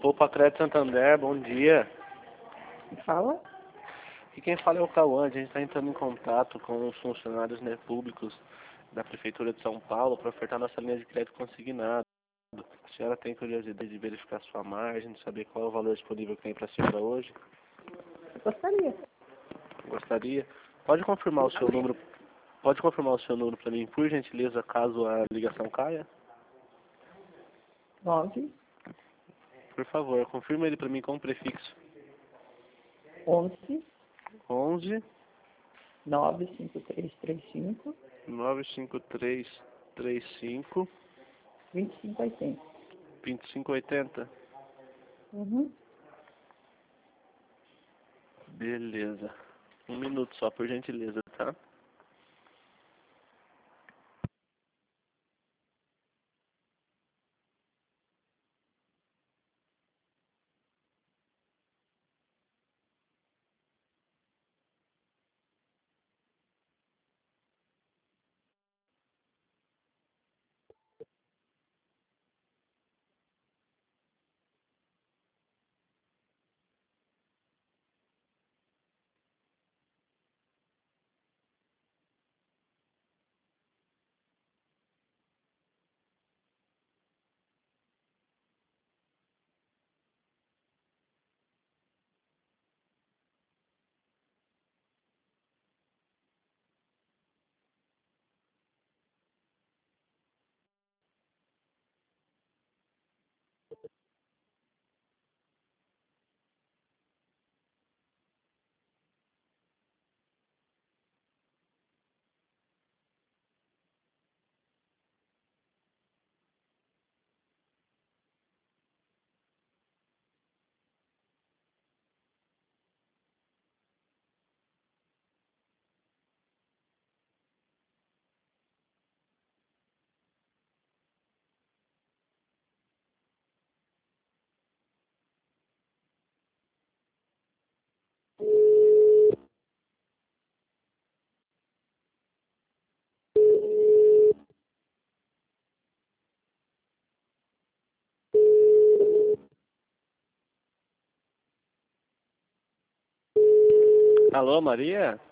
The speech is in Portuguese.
Poupa Crédito Santander, bom dia. Fala. E quem fala é o Cauã. A gente está entrando em contato com os funcionários, né, públicos da Prefeitura de São Paulo para ofertar nossa linha de crédito consignado. A senhora tem curiosidade de verificar sua margem, de saber qual é o valor disponível que tem para a senhora hoje? Gostaria. Gostaria? Pode confirmar o seu número? Pode confirmar o seu número para mim, por gentileza, caso a ligação caia? 9, Por favor, confirma ele para mim com o prefixo 11, 11 95335 95335 2580. 2580. Uhum. Beleza. Um minuto só, por gentileza, tá? Alô, Maria?